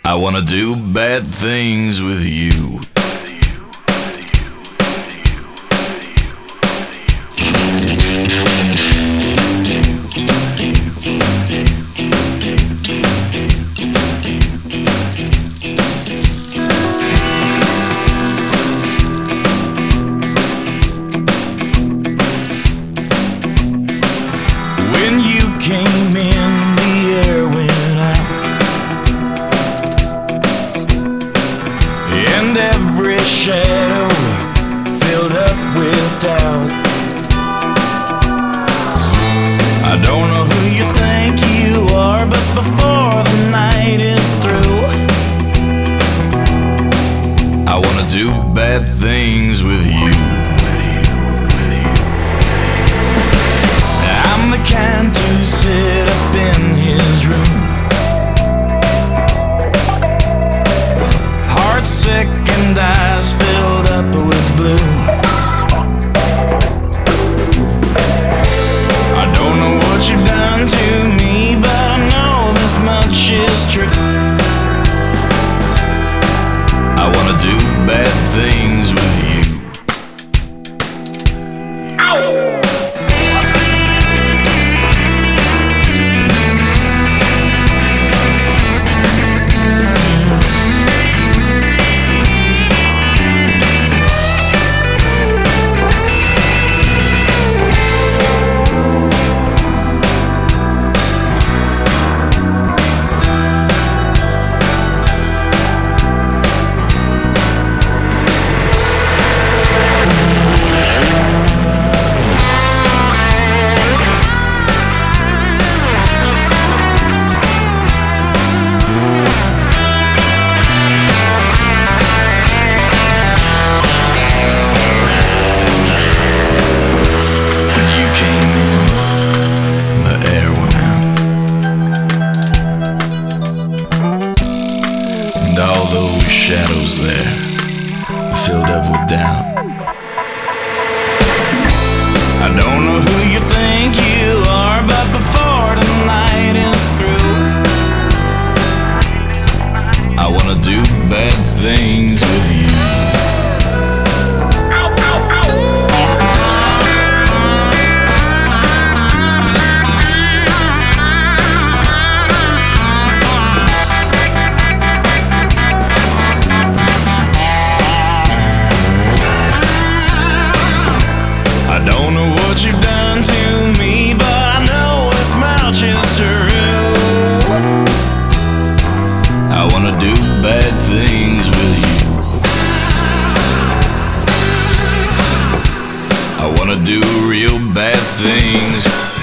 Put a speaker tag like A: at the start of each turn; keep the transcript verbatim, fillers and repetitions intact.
A: I wanna do bad things with you. When you came in, the air went out, and every shadow filled up with doubt. I don't know who you think you are, but before the night is through, I wanna do bad things with you. I'm the kind to sit up in his room, heart sick and eyes filled up with blue. I don't know what you've done to me, but I know this much is true. I wanna do bad things with you. Ow! And all those shadows there filled up with doubt. I don't know who you think you are, but before the night is through, I wanna do bad things with you. I don't know what you've done to me, but I know this much is true. I wanna do bad things with you. I wanna do real bad things.